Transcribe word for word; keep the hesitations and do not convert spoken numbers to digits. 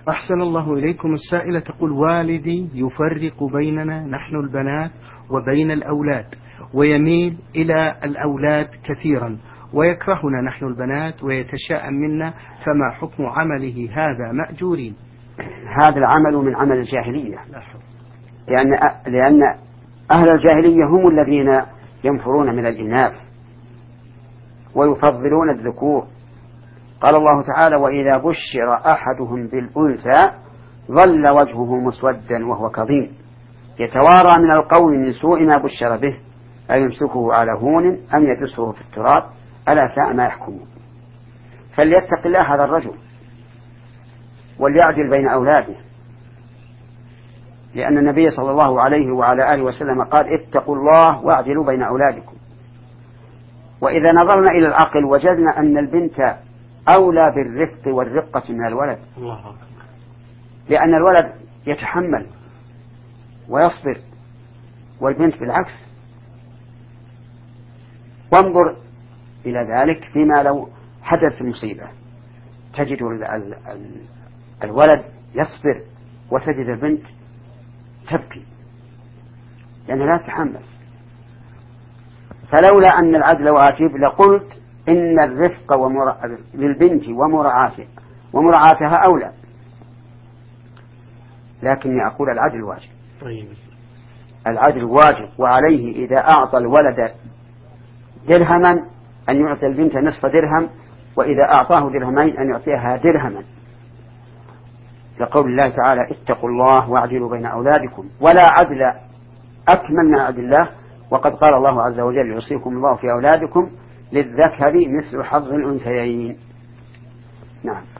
أحسن الله إليكم. السائلة تقول: والدي يفرق بيننا نحن البنات وبين الأولاد، ويميل إلى الأولاد كثيرا، ويكرهنا نحن البنات ويتشاءم منا، فما حكم عمله هذا مأجورين؟ هذا العمل من عمل الجاهلية، لأن لأن أهل الجاهلية هم الذين ينفرون من الإناث ويفضلون الذكور. قال الله تعالى: وإذا بشر أحدهم بالأنثى ظل وجهه مسودا وهو كظيم يتوارى من القوم من سوء ما بشر به أيمسكه على هون أم يدسه في التراب ألا ساء ما يحكمون. فليتق الله هذا الرجل وليعدل بين أولاده، لأن النبي صلى الله عليه وعلى آله وسلم قال: اتقوا الله واعدلوا بين أولادكم. وإذا نظرنا إلى العقل وجدنا أن البنت أولى بالرفق والرقة من الولد، لأن الولد يتحمل ويصبر والبنت بالعكس. وانظر إلى ذلك فيما لو حدث مصيبة، تجد الولد يصبر وتجد البنت تبكي لأنها لا تتحمل. فلولا أن العدل واجب لقلت إن الرفق ومر... للبنت ومراعاتها ومراعاتها أولى، لكني أقول العدل واجب. العدل واجب، وعليه إذا أعطى الولد درهما أن يعطي البنت نصف درهم، وإذا أعطاه درهمين أن يعطيها درهما، لقول الله تعالى: اتقوا الله واعدلوا بين أولادكم. ولا عدل أكمل من عدل الله، وقد قال الله عز وجل: يوصيكم الله في أولادكم للذكر مثل حظ الأنثيين. نعم.